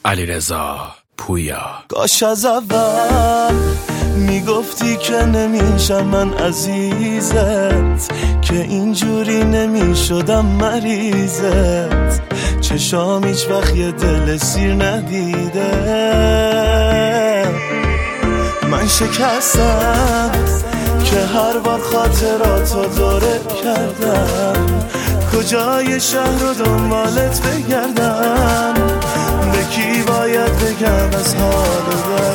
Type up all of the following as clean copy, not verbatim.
علیرضا پویا. کاش از اول میگفتی که نمیشم من عزیزت، که اینجوری نمیشدم مریضت. چشام هیچ وقت یه دل سیر ندیده. من شکستم که هر بار خاطراتو دوره کردم، کجای شهر رو دنبالت بگردم، به کی باید بگم از حال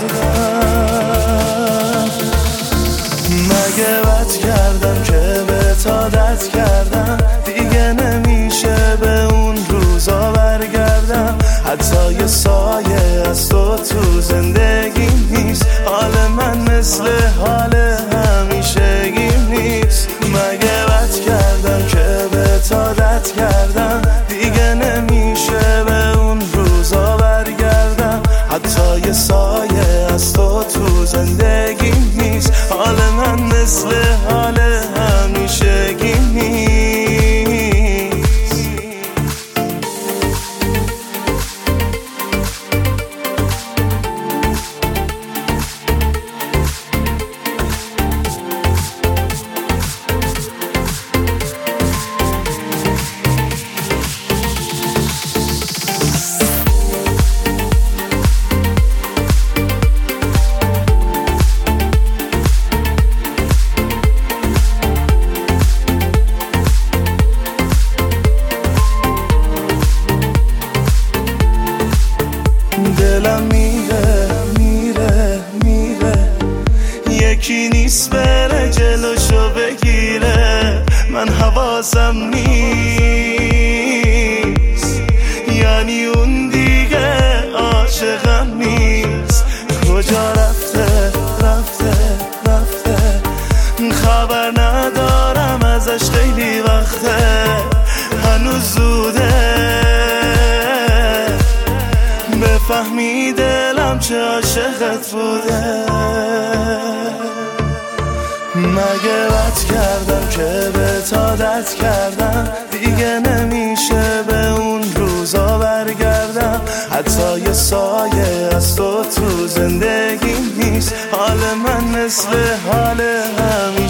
دردم. مگه بد کردم که به عادت کردم، دیگه نمیشه به اون روزا برگردم. حتی یه سایه از تو زندگیم نیست، حال من مثل حال همیشگیم نیست. مگه بد کردم که به عادت کردم، دیگه نمیشه به اون روزا برگردم. حتی یه سایه از تو زندگیم نیست، حال من مثل حال همیشگیم نیست. دلم میره یکی نیست بره جلوشو بگیره. من حواسم نیست، یعنی اون دیگه عاشقم نیست. کجا رفته خبر ندارم ازش، خیلی وقته هنوز زوده بفهمی دلم چه عاشقت بوده. مگه بد کردم که به عادت کردم، دیگه نمیشه به اون روزا برگردم. حتی یه سایه از تو زندگیم نیست، حال من مثل حال هم